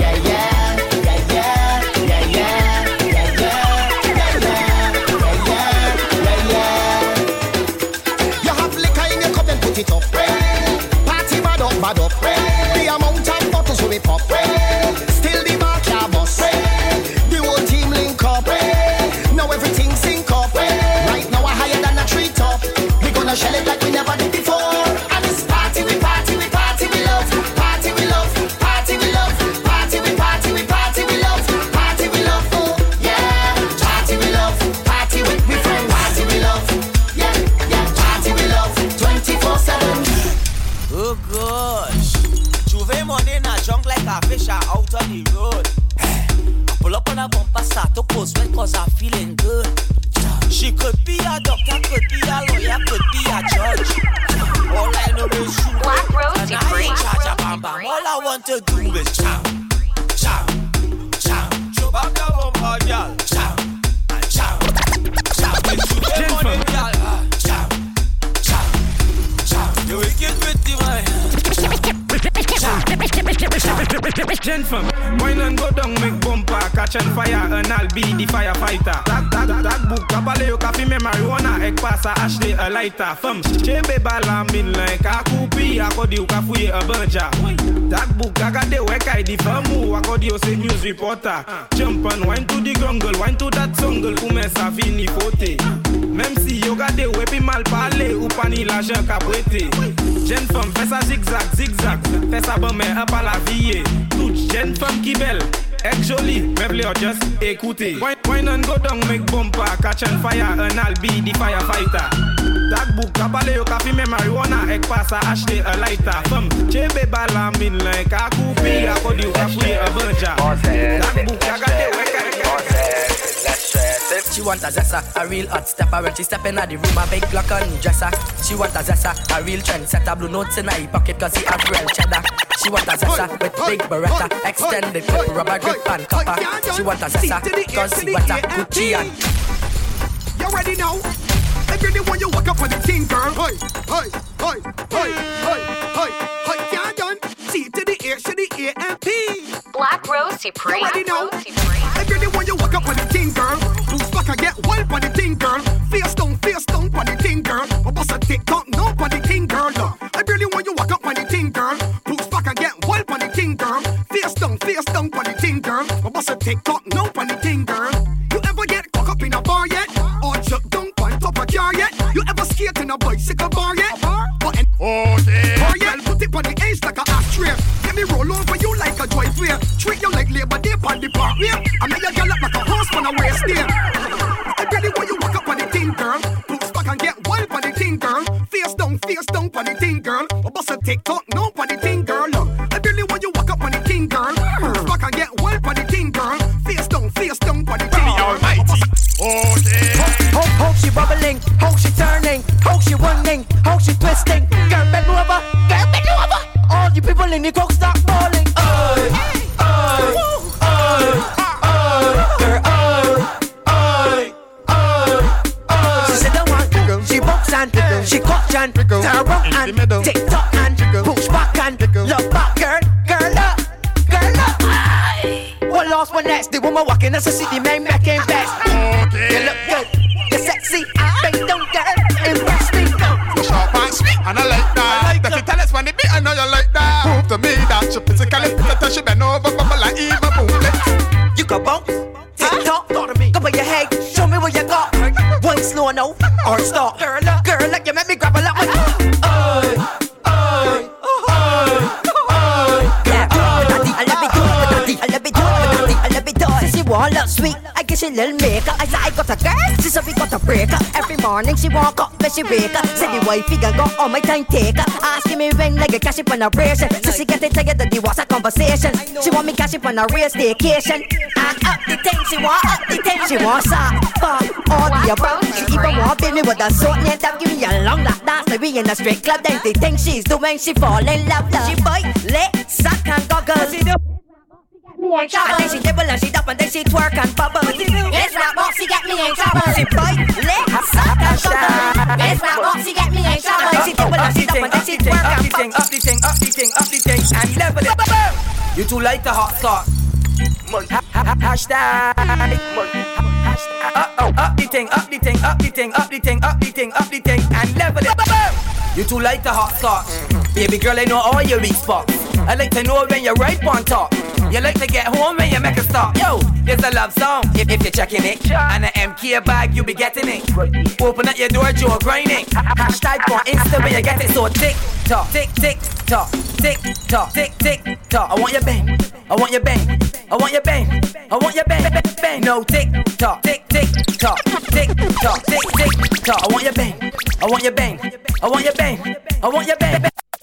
You have liquor in your cup and put it up. Party bad up. The amount of bottles we pop. Still the bar can't bust. The whole team link up. Now everything sync up. Right now we're higher than a treetop. We gonna shell it like we never did before. And it's party, we love. Party, we love. Party, we love. Party, we love. Oh, yeah. Party, we love. Party with me friends. Party, we love. Yeah. Party, we love. 24/7. Oh gosh, Juve money in a junk like a fish out on the road. Pull up on a bumper, start to post when cause I'm feeling good. She could be a doctor, could be a lawyer, could be a judge. All I know is you. Black Rose And I Supreme. ain't charge a bam bam. All I want to do is chow. Chop up the bumper, girl. Chow. With Juve money, girl. Chow. You wicked with the man. Gentlemen, wine and go down, make bumper, catch on fire, and I'll be the firefighter. That book, kabale yo kafi me marijuana, ek pasa ashte a lighter. Femme, chebe bala min like a kupi, akodi uka fuye a banja. That book, agade weka di famu, akodi o se news reporter. Jump and wine to the grungle, wine to that jungle, ume sa fini fote. Même si yo gade wepi mal parler, ou pani la jen kapwete. Jeune femme, fais ça zigzag, fais ça bon mais up à la vie. Toute jeune femme qui belle, est jolie, mais v'lez just écouter. Wine and go down, make bumper, catch on fire, and I'll be the firefighter. That book, kabale yo kafi me marijuana, ek pasa ashte a lighter. Femme, chebe bala min like a kupi, akodi yo kafuye a banja. That book, agade weka. She want a zessa, a real hot stepper. When she step in the room, a big Glock on dresser. She want a zessa, a real trendsetter. Blue notes in her pocket cause he have real cheddar. She want a zessa with big beretta, extended clip, rubber grip and copper. She want a zessa cause she want a Gucci and. You ready now? Every day when you walk up on the thing, girl. Hey, hey, hey, hey, hey, hey, hey, yeah, done. C to the A, to the A and P. Black Rose Supreme. Every day when you walk up on the thing, girl. Loose back and get wild on the thing, girl. Face down on the thing, girl. I bust a TikTok, no on the thing, girl. Every day when you walk up on the thing, girl. Loose back and get wild on the thing, girl. Face down on the thing, girl. I bust a TikTok, no on the thing, girl. You ever get caught up in a bar yet? Or chuck down on top of a car yet? You ever skate in a bicycle bar yet? Girl, put it on the edge like a ashtray. Let me roll over you like a driveway. Treat you like Labor Day on the parkway. I make your girl up like a horse on a waist there. Every when you walk up on the thing, girl. Push back and get wild on the thing, girl. Face down on the thing, girl. I bust a TikTok, no on the thing, girl. Every when you walk up on the thing, girl. Push back and get wild on the thing, girl. Face down on the thing, girl. How she bubbling, how she turning, how she running, how she twisting. Girl, bend over, girl, bend over. All you people in the crowd start falling. Girl, she said the one, she box and she cock and turn around and tick tock and push back and look back, girl up. One lost, one next. The woman walking as a city man making best. You look good, you're sexy, bang down, girl, impress me. You sharp and sweet, and I like that. If you tell us when the beat, I know you like that. Prove to me that you physically fit until she bend over, bubble like Eva Boom. You can bounce, tick tock, go by your head, show me what you got. One slow now, or stop. Girl, like you make me grab a lot. Wall up sweet, I guess she little maker. I said I got a girl, she said we got a breaker. Every morning she walk up, then she wake up. Said the wifey gon' go on my time taker. Asking me when like a cash up on a ration. So she get it tired that the was a conversation. She want me cash up on a real staycation. And up the thing, she want up the thing, she want sock, fuck, all the above. She even want baby with a short name that give me a long lap dance. Like we in a straight club, then the thing she's doing, she fall in love. She bite, lit, suck and goggles. And then she dibble and she dop and then she twerk and bubble. It's not boxy, get me in trouble. She bite, lick, suck and bubble. It's not boxy, get me in trouble. She dibble and she dop and then she twerk and bubble. Up the thing, and level it. You too like the hot start. Hashtag. Up the thing, and level it. You too like the hot start. Baby girl, I know all your weak spots. I like to know when you're right on top. You like to get home when you make a stop. Yo, there's a love song if you're checking it. And an MK bag, you be getting it. Open up your door, Joe grinding. Hashtag on Insta when you get it. So tick tock, tick tock, tick tock, tick tock. I want your bang, I want your bang, I want your bang, I want your bang, bang. No tick tock, tick tock, tick tock, tick tock. I want your bang, I want your bang, I want your bang, I want your bang.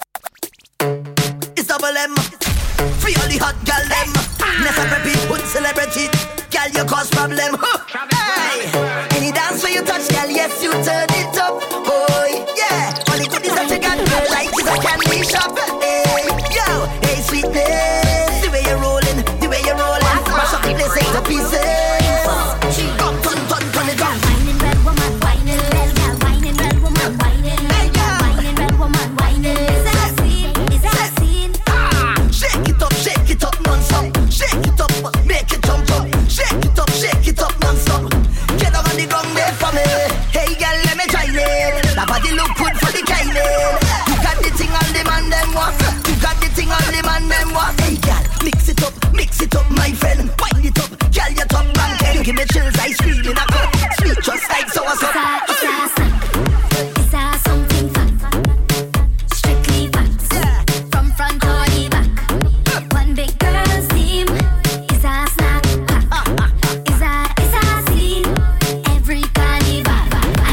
It's double M. Free all the hot gal them. Let's have a people celebrity. Gal, you cause problem. Hey, any dance where you touch, gal, yes, you turn it up. Oh, yeah. All the goodies that you got, girl, like it's a candy shop. Hey, yo, hey, sweetness. The way you're rolling, mash up the place into pieces. Come, turn it down. Whining red woman, whining red gal, whining red woman, whining red gal, whining red woman, whining. Is that a scene? Is that a scene? Shake it up non-stop. Shake it up, make it jump up. Shake it up non-stop. Get up on the ground there for me. Hey girl, let me try it. That body look good for the kind. You got the thing on the man them want. You got the thing on the man them want. Hey girl, mix it up, my friend. Wind it up, girl, you top rank. You give me chills, I scream in a cup. Sweet just like so and so. Is that something fat? Strictly facts. From front or the back. One big girl's team. Is that snack pack? Is that scene? Every carnival.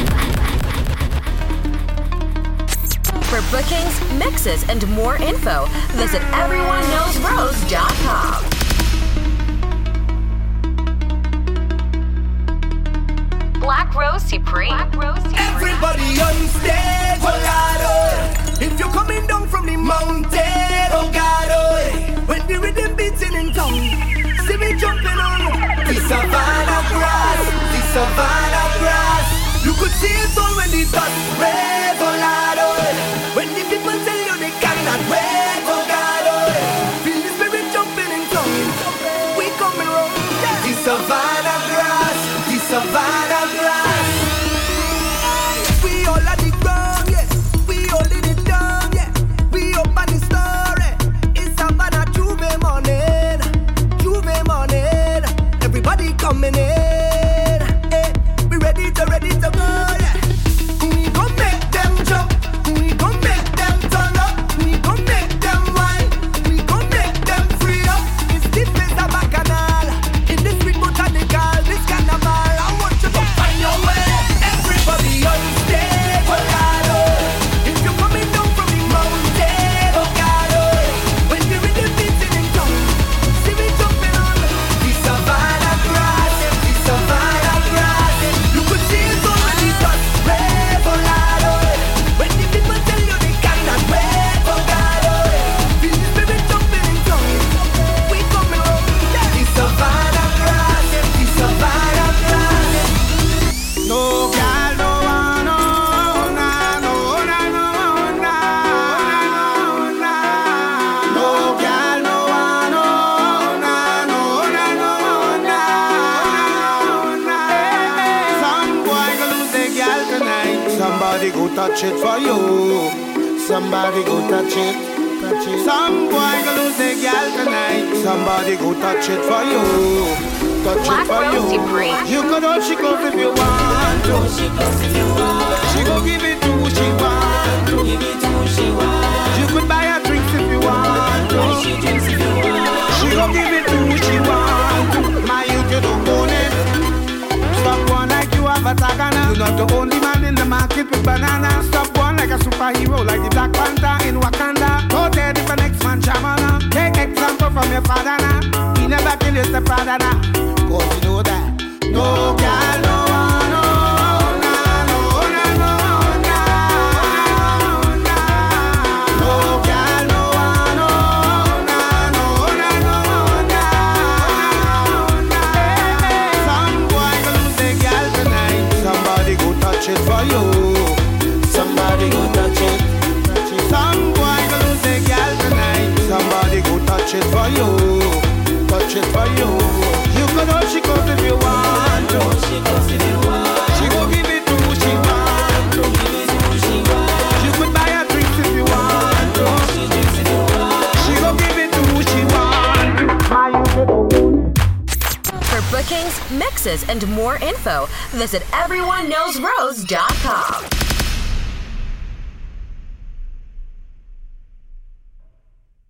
For bookings, mixes, and more info, visit everyoneknowsrose.com. Black Rose Supreme. Everybody on stage, oh God, oh. If you're coming down from the mountain, oh God, oh. When the rhythm beating in town, see me jumping on the savannah grass, You could see it all when cannot wait. Oh God, oh. Feel the spirit jumping in tongues. We coming round. The Savannah grass, the Savannah grass. We all at the ground, yeah. We all in it down, yeah. We up on the story. It's Savannah Juve morning, Juve morning. Everybody coming in, eh. We ready to go, yeah. We gon' make them jump, we gon' make them turn up, we gon' make them wine, we gon' make them free up. It's the place of Bacchanal, in this street botanical, this carnival. I want you to find your way, everybody on stage. Oh God, oh. If you're coming down from the mountain, oh God, oh. When the rhythm beating in tongues, see me jumping on the Savannah grass, the Savannah grass. You could see it already touch, brave, oh Lord, oh. When the people tell you they cannot wait, oh God, oh. Feel the spirit jumping in tongues. We coming round, the Savannah grass, the Savannah grass. No girl, no one, no, nah, no, nah, no, nah, nah, nah. No girl, no one, no, nah, no, nah, no, nah, nah. Some boy go lose their girl tonight. Somebody go touch it for you. Somebody go touch it, touch it. Some boy go lose their girl tonight. Somebody go touch it for you. Touch it for you. You could hold she goes if you want to. She go give it to who she want to. You could buy her drinks if you want to. She go give it to who she want to. My youth, you don't own it. Stop one like you have a tagana. You're not the only man in the market with banana. Stop one like a superhero, like the Black Panther in Wakanda. Go there if an ex-man shamana. Take example from your father now. He never kill your stepfather now. Cause you know that. No girl, no one, no, nah, no, nah, no, nah, nah. No girl, no one, no, nah, no, nah, no, nah, nah. Some boy go lose their girl tonight. Somebody go touch it for you. Somebody go touch it. Some boy go lose their girl tonight. Somebody go touch it for you. Touch it for you. You could hold she goes if you want to. She go give it to who she want to. You could buy her drinks if you want to. She go give it to who she want to. For bookings, mixes, and more info, visit everyoneknowsrose.com.